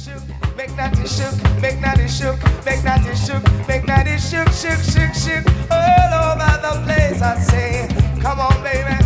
make natty shook, make natty shook, make natty shook, make natty shook, shook, shook, shook, all over the place. I say, come on, baby.